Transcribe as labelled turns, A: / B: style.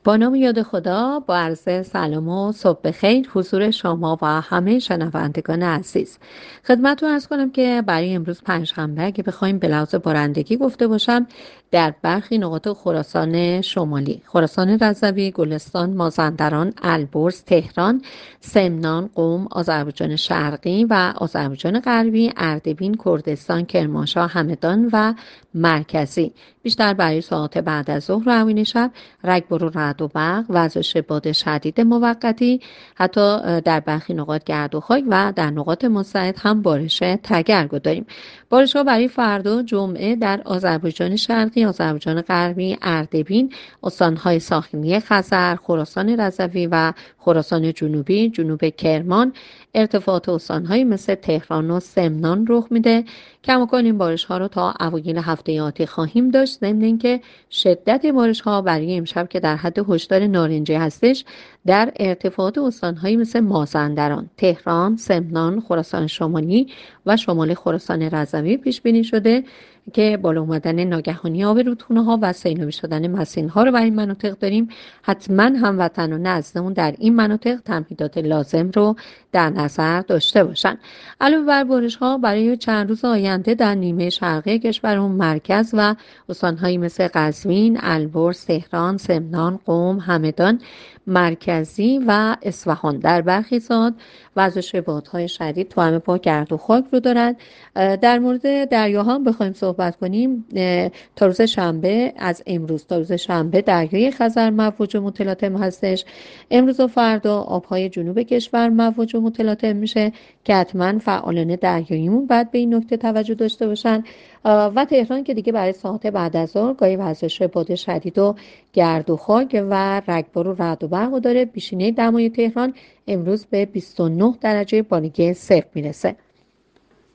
A: با نام یاد خدا، با عرض سلام و صبح بخیر حضور شما و همه شنوندگان عزیز. خدمتتون عرض کنم که برای امروز پنجشنبه اگه بخوایم به لحاظ بارندگی گفته باشم، در برخی نقاط خراسان شمالی، خراسان رضوی، گلستان، مازندران، البرز، تهران، سمنان، قم، آذربایجان شرقی و آذربایجان غربی، اردبیل، کردستان، کرمانشاه، همدان و مرکزی، بیشتر برای ساعات بعد از ظهر و اوایل شب رگبار و رعد و برق، وزش باد شدید موقتی، حتی در برخی نقاط گرد و خاک و در نقاط مستعد هم بارش تگرگ داریم. بارش ها برای فردا جمعه در آذربایجان شرقی، آذربایجان غربی، اردبیل، استانهای ساحلی خزر، خراسان رضوی و خراسان جنوبی، جنوب کرمان، ارتفاعات استانهایی مثل تهران و سمنان رخ میده. کماکان این بارش ها رو تا اوایل هفته آتی خواهیم داشت، ضمن اینکه شدت بارش ها برای امشب که در حد هشدار نارنجی هستش، در ارتفاعات استانهایی مثل مازندران، تهران، سمنان، خراسان شمالی و شمال خراسان رضوی پیش بینی شده که بالا اومدن ناگهانی آب رودخانه ها و سیلابی شدن مسیل ها رو برای این مناطق داریم. حتما هموطنان نزدمون در این مناطق تمهیدات لازم رو در نظر داشته باشن. علاوه بر بارش ها برای چند روز آینده در نیمه شرقی کشورمون، مرکز و استانهایی مثل قزوین، البرز، تهران، سمنان، قم، همدان، مرکزی و اصفهان در برخی ساعات وزش بادهای شدید توأم با گرد و خاک رو دارد. در مورد دریاها هم بخوایم صحبت کنیم، تا روز شنبه، از امروز تا روز شنبه دریای خزر مواج و متلاطم هستش. امروز و فردا آبهای جنوب کشور مواج و متلاطم میشه که حتما فعالان دریاییمون باید به این نکته توجه داشته باشن. و تهران که دیگه برای ساعات بعد از ظهر گاهی وزش باد شدید و گرد و خاک و رگبار و رعد و برق داره. بیشینه دمای تهران امروز به 29 درجه بالگی صفر میرسه.